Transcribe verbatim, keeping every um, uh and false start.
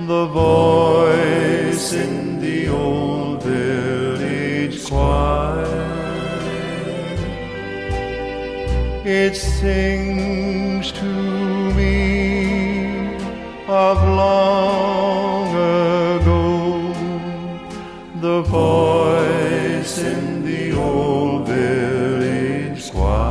the voice in the old village choir. It sings to me of long ago, the voice in the old village choir.